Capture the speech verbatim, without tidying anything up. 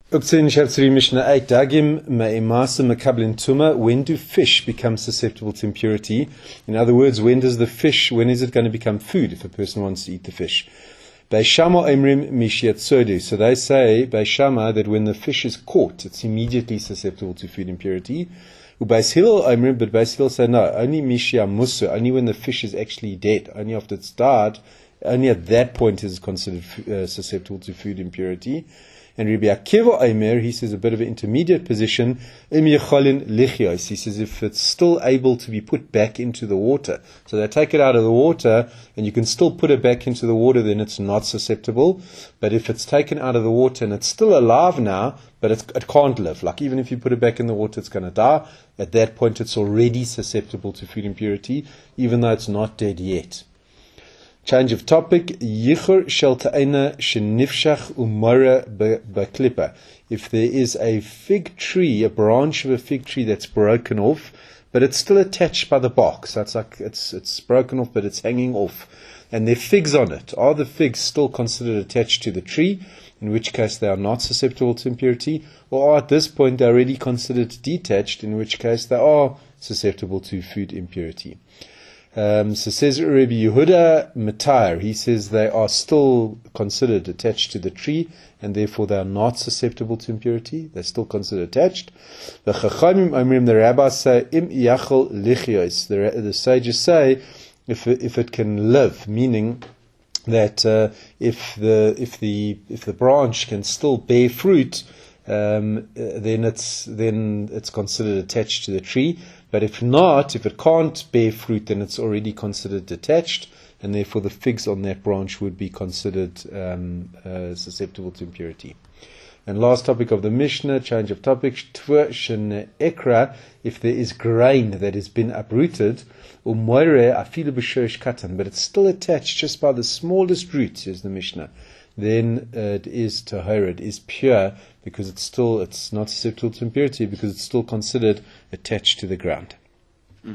Uktzin Shabtzri Mishnah eight Dagim Me'emasa Mekablin Tuma. When do fish become susceptible to impurity? In other words, when does the fish, when is it going to become food if a person wants to eat the fish? Beishama Emrim Mishiat Sodu. So they say, Beishama, that when the fish is caught, it's immediately susceptible to food impurity. Ubeis Hillel Emrim, but Beis Hillel say no, only Mishia Musu, only when the fish is actually dead, only after it's died, only at that point is it considered uh, susceptible to food impurity. And Rabbi Akiva Omer, he says a bit of an intermediate position. He says if it's still able to be put back into the water, so they take it out of the water and you can still put it back into the water, then it's not susceptible. But if it's taken out of the water and it's still alive now, but it's, it can't live, like even if you put it back in the water, it's going to die. At that point, it's already susceptible to food impurity, even though it's not dead yet. Change of topic. Yichur shel ta'ena shenifshach umara baklipa. If there is a fig tree, a branch of a fig tree that's broken off, but it's still attached by the bark, so it's like it's it's broken off, but it's hanging off, and there are figs on it. Are the figs still considered attached to the tree? In which case they are not susceptible to impurity, or at this point they are already considered detached, in which case they are susceptible to food impurity. Um, so says Rabbi Yehuda Matar, he says they are still considered attached to the tree, and therefore they are not susceptible to impurity. They're still considered attached. The Chachamim Omrim, the rabbis say, Im yachol lichios. The, the sages say, if it, if it can live, meaning that uh, if the if the if the branch can still bear fruit, um, then it's then it's considered attached to the tree. But if not, if it can't bear fruit, then it's already considered detached, and therefore the figs on that branch would be considered um, uh, susceptible to impurity. And last topic of the Mishnah, change of topic, tvur shene ekra, if there is grain that has been uprooted, umoire afilu b'shorish katan, but it's still attached just by the smallest root, says the Mishnah, then uh, it is tahor, it is pure, because it's still, it's not susceptible to impurity, because it's still considered attached to the ground.